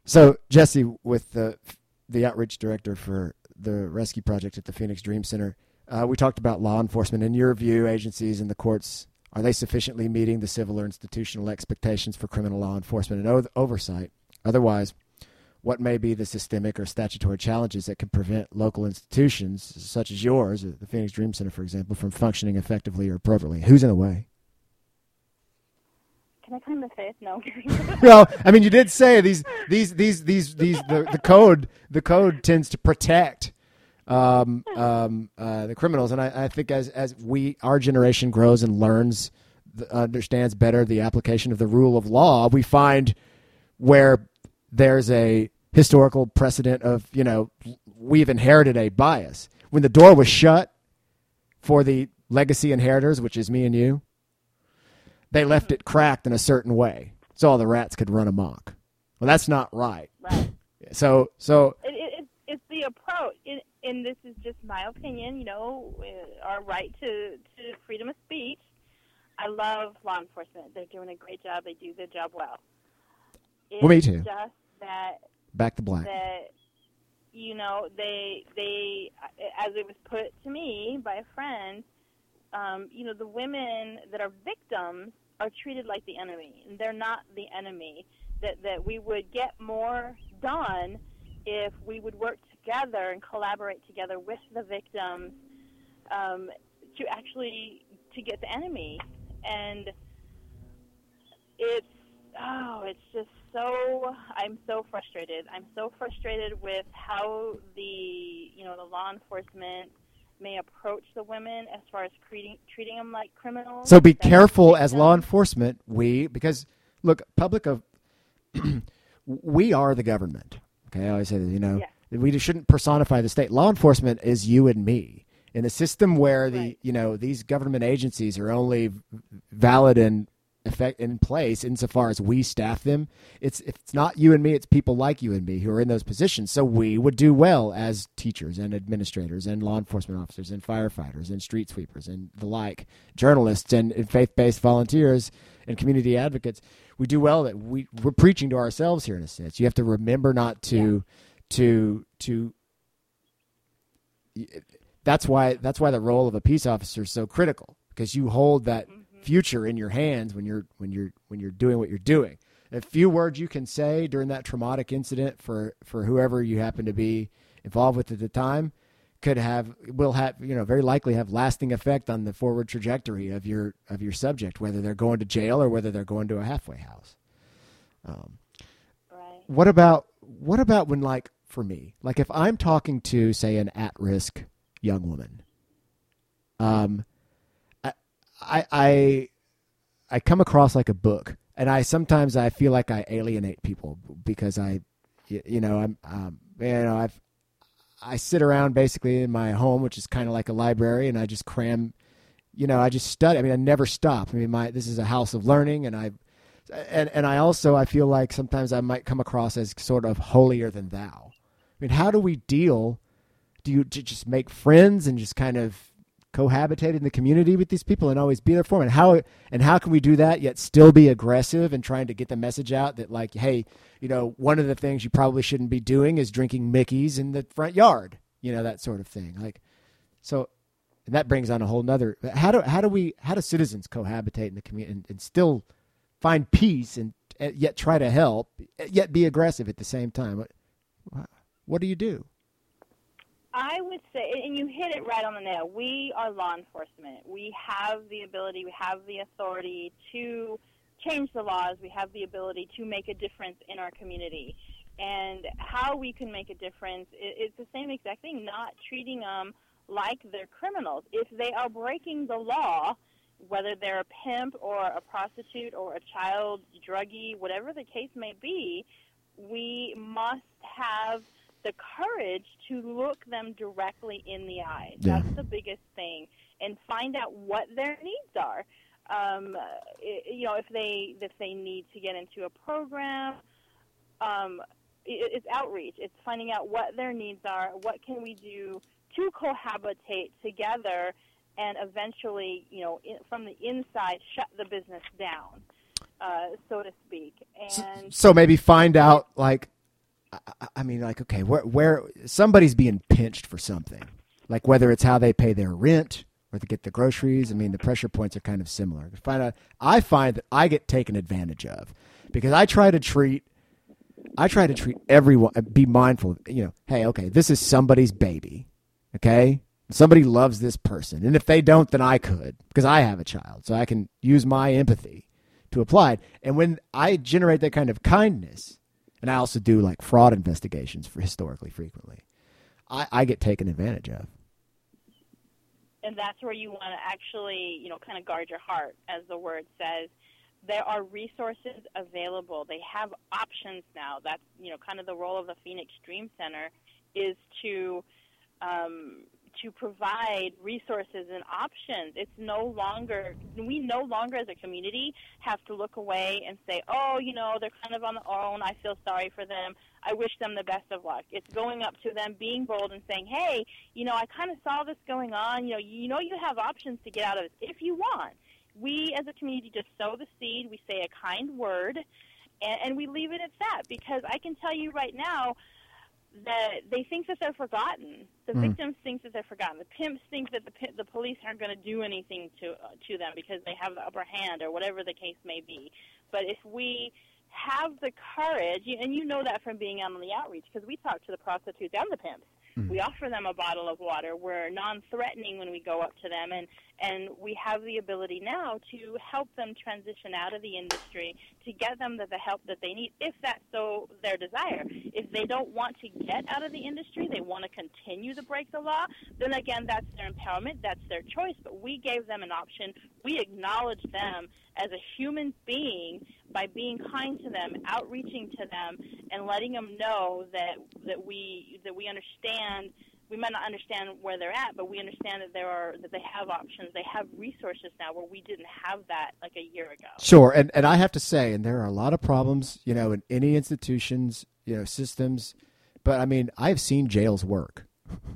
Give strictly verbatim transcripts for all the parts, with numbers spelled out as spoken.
So, Jesse, with the the outreach director for the rescue project at the Phoenix Dream Center, uh, we talked about law enforcement. In your view, agencies and the courts, are they sufficiently meeting the civil or institutional expectations for criminal law enforcement and o- oversight? Otherwise, what may be the systemic or statutory challenges that can prevent local institutions, such as yours, the Phoenix Dream Center, for example, from functioning effectively or appropriately? Who's in the way? Can I claim the fifth? No. Well, I mean, you did say these, these, these, these, these. The, the code, the code tends to protect um, um, uh, the criminals, and I, I think as as we, our generation grows and learns, understands better the application of the rule of law, we find where there's a historical precedent of, you know, we've inherited a bias. When the door was shut for the legacy inheritors, which is me and you, they left it cracked in a certain way so all the rats could run amok. Well, that's not right. Right. So, so it, it, it's the approach, it, and this is just my opinion, you know, our right to, to freedom of speech. I love law enforcement. They're doing a great job. They do their job well. It's well, me too. Just that, back to black. That, you know, they, they, as it was put to me by a friend, um, you know, the women that are victims are treated like the enemy, and they're not the enemy. That that we would get more done if we would work together and collaborate together with the victims um, to actually to get the enemy. And it's oh, it's just so I'm so frustrated. I'm so frustrated with how the you know the law enforcement may approach the women as far as treating treating them like criminals. So be careful as law enforcement. We because look, public of we are the government. Okay, I always say that, you know, yeah. we shouldn't personify the state. Law enforcement is you and me in a system where the right. you know these government agencies are only valid and effect in place insofar as we staff them. It's if it's not you and me, it's people like you and me who are in those positions. So we would do well as teachers and administrators and law enforcement officers and firefighters and street sweepers and the like, journalists and, and faith-based volunteers and community advocates. We do well that we we're preaching to ourselves here in a sense. You have to remember not to yeah. to to that's why that's why the role of a peace officer is so critical, because you hold that mm-hmm. future in your hands when you're when you're when you're doing what you're doing. A few words you can say during that traumatic incident for, for whoever you happen to be involved with at the time could have will have you know very likely have lasting effect on the forward trajectory of your of your subject, whether they're going to jail or whether they're going to a halfway house. Um, right. What about what about when, like, for me, like if I'm talking to, say, an at-risk young woman, um, I I I, I come across like a book, and I sometimes I feel like I alienate people because I, you know, I'm um, you know I've. I sit around basically in my home, which is kind of like a library, and I just cram, you know, I just study. I mean, I never stop. I mean, my this is a house of learning, and I, and and I also I feel like sometimes I might come across as sort of holier than thou. I mean, how do we deal? Do you just make friends and just kind of cohabitate in the community with these people and always be there for them? And how and how can we do that yet still be aggressive and trying to get the message out that, like, hey, you know, one of the things you probably shouldn't be doing is drinking Mickey's in the front yard, you know, that sort of thing. Like, so and that brings on a whole nother, how do, how do we, how do citizens cohabitate in the community and, and still find peace and yet try to help, yet be aggressive at the same time? What, what do you do? I would say, and you hit it right on the nail, we are law enforcement. We have the ability, we have the authority to change the laws. We have the ability to make a difference in our community. And how we can make a difference, it's the same exact thing, not treating them like they're criminals. If they are breaking the law, whether they're a pimp or a prostitute or a child druggie, whatever the case may be, we must have the courage to look them directly in the eyes. Yeah. That's the biggest thing, and find out what their needs are. Um, it, you know, if they if they need to get into a program, um, it, it's outreach. It's finding out what their needs are. What can we do to cohabitate together, and eventually, you know, in, from the inside, shut the business down, uh, so to speak. And so, so maybe find out, like, I, I mean, like, okay, where where somebody's being pinched for something, like whether it's how they pay their rent or to get the groceries. I mean, the pressure points are kind of similar. Find out, I find that I get taken advantage of because I try to treat, I try to treat everyone, be mindful, you know, hey, okay, this is somebody's baby, okay? Somebody loves this person. And if they don't, then I could because I have a child. So I can use my empathy to apply it. And when I generate that kind of kindness, and I also do like fraud investigations for historically frequently, I, I get taken advantage of. And that's where you want to actually, you know, kind of guard your heart, as the word says. There are resources available. They have options now. That's, you know, kind of the role of the Phoenix Dream Center is to um, to provide resources and options. It's no longer, we no longer as a community have to look away and say, oh, you know, they're kind of on their own. I feel sorry for them. I wish them the best of luck. It's going up to them, being bold and saying, hey, you know, I kind of saw this going on. You know, you know you have options to get out of it if you want. We as a community just sow the seed. We say a kind word, and, and we leave it at that, because I can tell you right now, that they think that they're forgotten. The mm. victims think that they're forgotten. The pimps think that the the police aren't going to do anything to uh, to them because they have the upper hand or whatever the case may be. But if we have the courage, and you know that from being out on the outreach, because we talk to the prostitutes and the pimps. Mm. We offer them a bottle of water. We're non-threatening when we go up to them, and, and we have the ability now to help them transition out of the industry, to get them the, the help that they need, if that's so their desire. If they don't want to get out of the industry, they want to continue to break the law, then again, that's their empowerment, that's their choice, but we gave them an option. We acknowledge them as a human being by being kind to them, outreaching to them, and letting them know that that we that we understand. We might not understand where they're at, but we understand that there are that they have options. They have resources now where we didn't have that like a year ago. Sure, and and I have to say, and there are a lot of problems, you know, in any institutions, you know, systems, but I mean, I've seen jails work.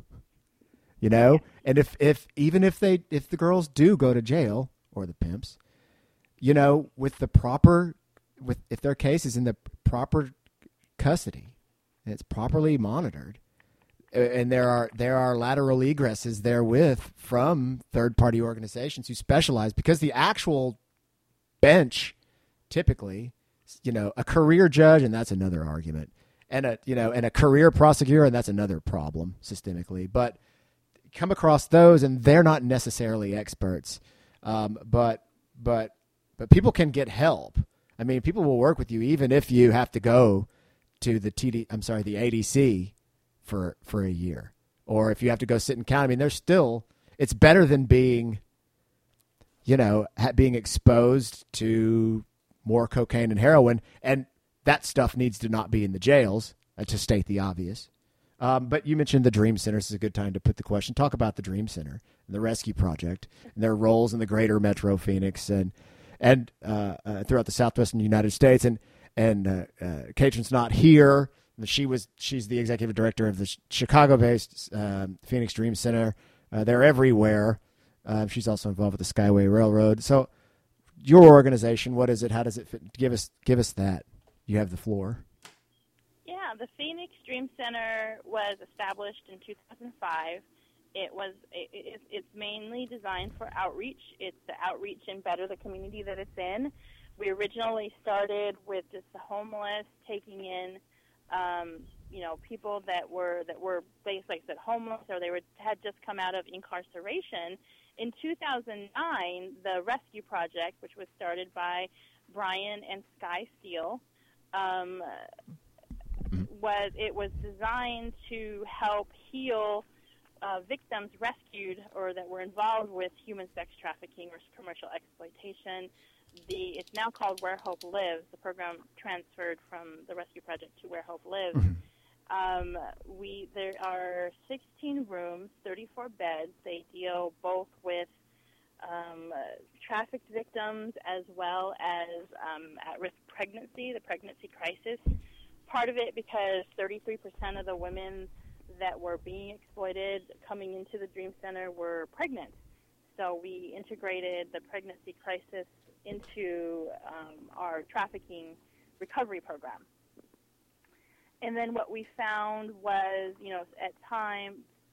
You know, and if if even if they if the girls do go to jail, or the pimps, you know, with the proper with if their case is in the proper custody and it's properly monitored, and there are there are lateral egresses therewith from third party organizations who specialize, because the actual bench typically, you know, a career judge, and that's another argument, and a you know and a career prosecutor, and that's another problem systemically, but come across those and they're not necessarily experts, um, but but but people can get help. I mean, people will work with you even if you have to go to the T D. I'm sorry, the A D C for for a year, or if you have to go sit in county. I mean, there's still. It's better than being, you know, ha- being exposed to more cocaine and heroin, and that stuff needs to not be in the jails. Uh, to state the obvious. Um, but you mentioned the Dream Center. This is a good time to put the question. Talk about the Dream Center and the Rescue Project and their roles in the greater Metro Phoenix and and uh, uh, throughout the southwestern United States. And and uh, uh, Katrin's not here. She was she's the executive director of the Chicago-based uh, Phoenix Dream Center. Uh, they're everywhere. Uh, she's also involved with the Skyway Railroad. So, your organization, what is it? How does it fit? Give us give us that. You have the floor. Yeah, the Phoenix Dream Center was established in two thousand five. It was it, it, it's mainly designed for outreach. It's to outreach and better the community that it's in. We originally started with just the homeless, taking in, um, you know, people that were that were basically like I said, homeless, or they were had just come out of incarceration. In two thousand nine, the Rescue Project, which was started by Brian and Sky Steele, um, was it was designed to help heal uh, victims rescued or that were involved with human sex trafficking or commercial exploitation. The it's now called Where Hope Lives. The program transferred from the Rescue Project to Where Hope Lives. Mm-hmm. Um, we there are sixteen rooms, thirty-four beds. They deal both with um, uh, trafficked victims as well as um, at-risk pregnancy, the pregnancy crisis. Part of it because thirty-three percent of the women that were being exploited coming into the Dream Center were pregnant. So we integrated the pregnancy crisis into um, our trafficking recovery program. and then what we found was, you know, at times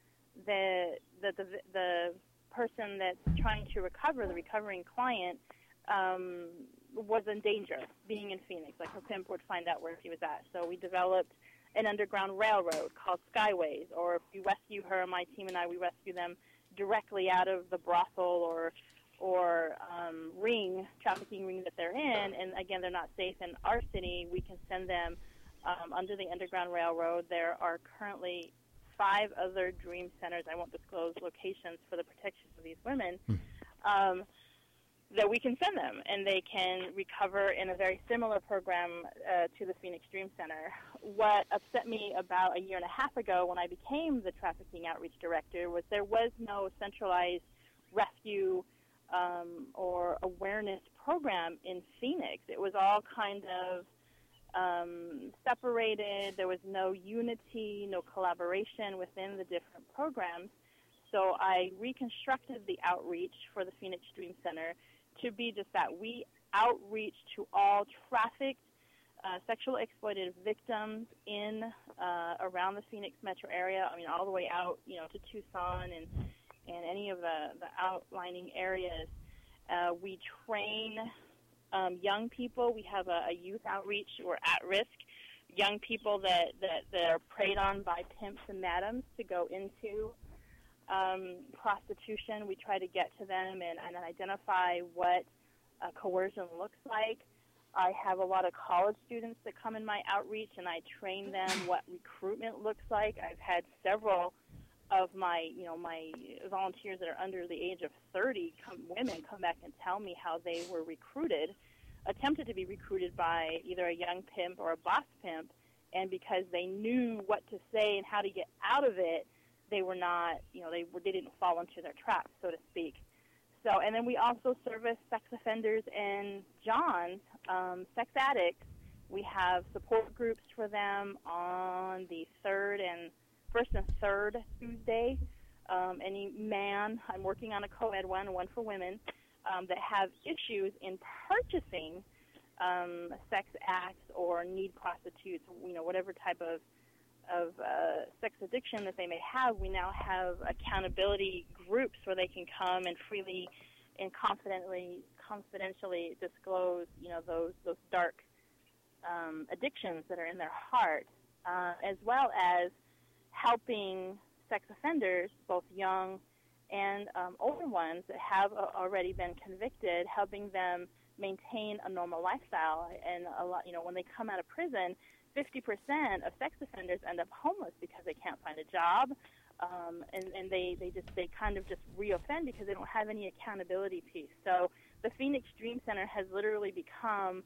the the the, the person that's trying to recover, the recovering client, um, was in danger being in Phoenix. Like her pimp would find out where he was at. So we developed an underground railroad called Skyways, or if we rescue her, my team and I, we rescue them directly out of the brothel or or um, ring, trafficking ring that they're in, and again, they're not safe in our city, we can send them um, under the Underground Railroad. There are currently five other Dream Centers, I won't disclose locations for the protection of these women, um, that we can send them, and they can recover in a very similar program uh, to the Phoenix Dream Center. What upset me about a year and a half ago when I became the Trafficking Outreach Director was there was no centralized rescue um, or awareness program in Phoenix. It was all kind of um, separated. There was no unity, no collaboration within the different programs. So I reconstructed the outreach for the Phoenix Dream Center to be just that. We outreach to all trafficked, uh, sexually exploited victims in, uh, around the Phoenix metro area. I mean, all the way out, you know, to Tucson and, and any of the, the outlining areas. Uh, we train um, young people. We have a, a youth outreach or at-risk young people that, that, that are preyed on by pimps and madams to go into Um, prostitution. We try to get to them and, and identify what uh, coercion looks like. I have a lot of college students that come in my outreach, and I train them what recruitment looks like. I've had several of my, you know, my volunteers that are under the age of thirty, come, women, come back and tell me how they were recruited, attempted to be recruited by either a young pimp or a boss pimp, and because they knew what to say and how to get out of it, they were not, you know, they, were, they didn't fall into their traps, so to speak. So, and then we also service sex offenders and Johns, um, sex addicts. We have support groups for them on the third and first and third Tuesday. Um, any man, I'm working on a co-ed one, one for women, um, that have issues in purchasing um, sex acts or need prostitutes, you know, whatever type of of uh, sex addiction that they may have. We now have accountability groups where they can come and freely and confidently, confidentially disclose, you know, those those dark um, addictions that are in their heart, uh, as well as helping sex offenders, both young and um, older ones that have uh, already been convicted, helping them maintain a normal lifestyle. And a lot, you know, when they come out of prison, fifty percent of sex offenders end up homeless because they can't find a job, um, and, and they, they just they kind of just reoffend because they don't have any accountability piece. So the Phoenix Dream Center has literally become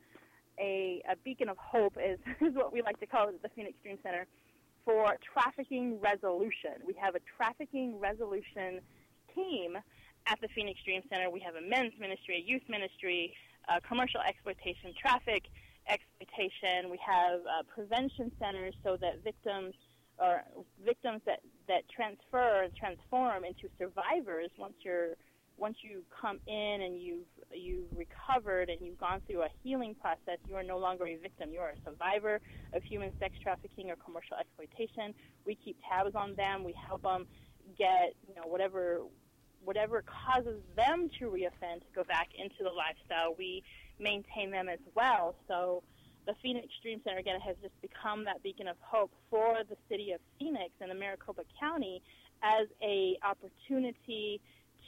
a, a beacon of hope, is, is what we like to call it at the Phoenix Dream Center, for trafficking resolution. We have a trafficking resolution team at the Phoenix Dream Center. We have a men's ministry, a youth ministry, uh, commercial exploitation, traffic exploitation. We have uh, prevention centers so that victims or victims that, that transfer and transform into survivors once you're once you come in and you've you've recovered and you've gone through a healing process, you are no longer a victim. You are a survivor of human sex trafficking or commercial exploitation. We keep tabs on them. We help them get, you know, whatever whatever causes them to reoffend to go back into the lifestyle. We maintain them as well. So the Phoenix Dream Center, again, has just become that beacon of hope for the city of Phoenix and the Maricopa County as a opportunity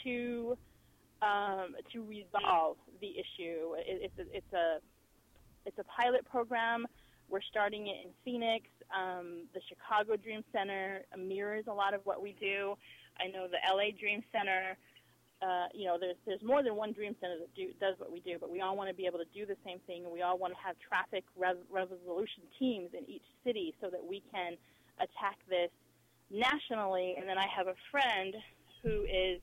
to um, to resolve the issue. It, it's, a, it's a it's a pilot program. We're starting it in Phoenix. Um, the Chicago Dream Center mirrors a lot of what we do. I know the L A Dream Center. Uh, you know, there's there's more than one Dream Center that do, does what we do, but we all want to be able to do the same thing, and we all want to have traffic res- resolution teams in each city so that we can attack this nationally. And then I have a friend who is,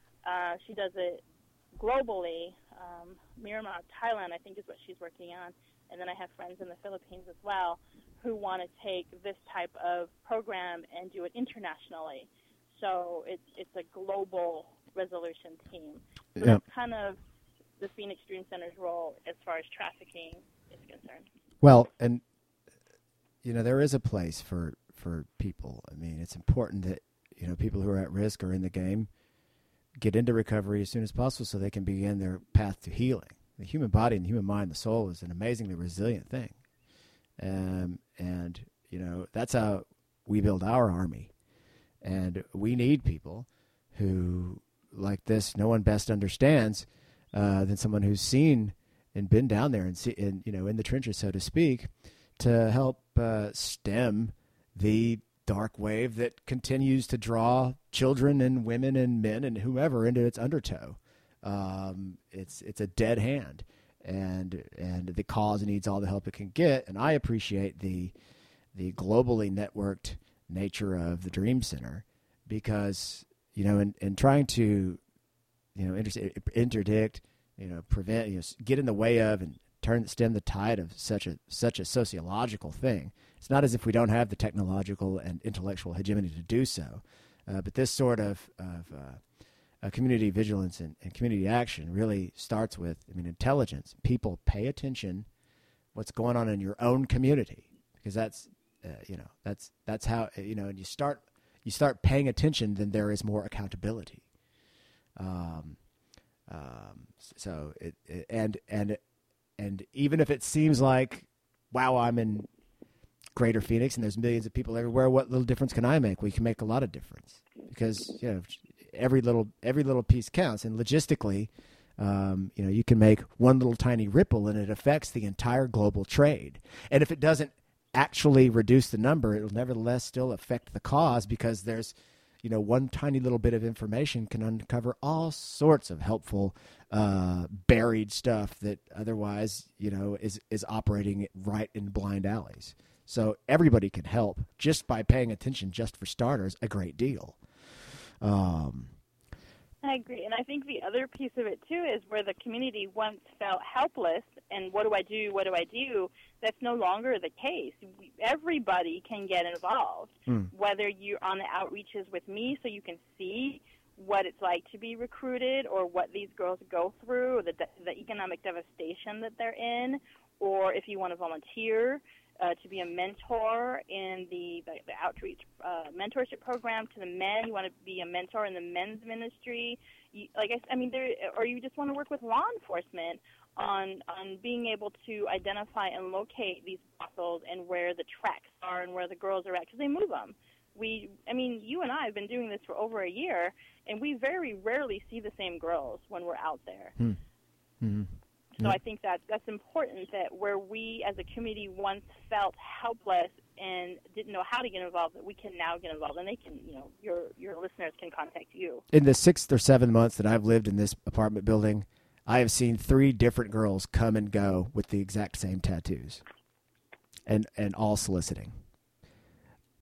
uh, she does it globally. Um, Myanmar, Thailand, I think is what she's working on. And then I have friends in the Philippines as well who want to take this type of program and do it internationally. So it's it's a global resolution team. So yeah. That's kind of the Phoenix Dream Center's role as far as trafficking is concerned. Well, and you know, there is a place for, for people. I mean, it's important that, you know, people who are at risk or in the game get into recovery as soon as possible so they can begin their path to healing. The human body and the human mind, the soul is an amazingly resilient thing. Um, and, you know, that's how we build our army. And we need people who, like this, no one best understands uh, than someone who's seen and been down there and, see, and, you know, in the trenches, so to speak, to help uh, stem the dark wave that continues to draw children and women and men and whomever into its undertow. Um, it's it's a dead hand, and and the cause needs all the help it can get. And I appreciate the the globally networked nature of the Dream Center, because, you know, in, in trying to, you know, inter- interdict, you know, prevent, you know, get in the way of and turn stem the tide of such a such a sociological thing. It's not as if we don't have the technological and intellectual hegemony to do so, uh, but this sort of of uh, uh, community vigilance and, and community action really starts with, I mean, intelligence. People pay attention what's going on in your own community, because that's uh, you know that's that's how, you know, and you start you start paying attention, then there is more accountability. Um, um, so it, it and and and even if it seems like, wow, I'm in Greater Phoenix and there's millions of people everywhere, what little difference can I make? We can make a lot of difference, because, you know, every little every little piece counts. And logistically, um, you know, you can make one little tiny ripple and it affects the entire global trade. And if it doesn't actually reduce the number, it will nevertheless still affect the cause, because there's, you know, one tiny little bit of information can uncover all sorts of helpful uh, buried stuff that otherwise, you know, is is operating right in blind alleys. So everybody can help just by paying attention, just for starters, a great deal. Um, I agree. And I think the other piece of it, too, is where the community once felt helpless and what do I do, what do I do, that's no longer the case. Everybody can get involved, mm. whether you're on the outreaches with me so you can see what it's like to be recruited, or what these girls go through, or the, the economic devastation that they're in, or if you want to volunteer uh, to be a mentor in the, the, the outreach uh, mentorship program to the men. You want to be a mentor in the men's ministry. You, like I, I mean, there, or you just want to work with law enforcement on on being able to identify and locate these brothels and where the tracks are and where the girls are at, because they move them. We, I mean, you and I have been doing this for over a year, and we very rarely see the same girls when we're out there. Hmm. Mm-hmm. So I think that that's important, that where we as a community once felt helpless and didn't know how to get involved, that we can now get involved, and they can, you know, your your listeners can contact you. In the six or seven months that I've lived in this apartment building, I have seen three different girls come and go with the exact same tattoos, and and all soliciting.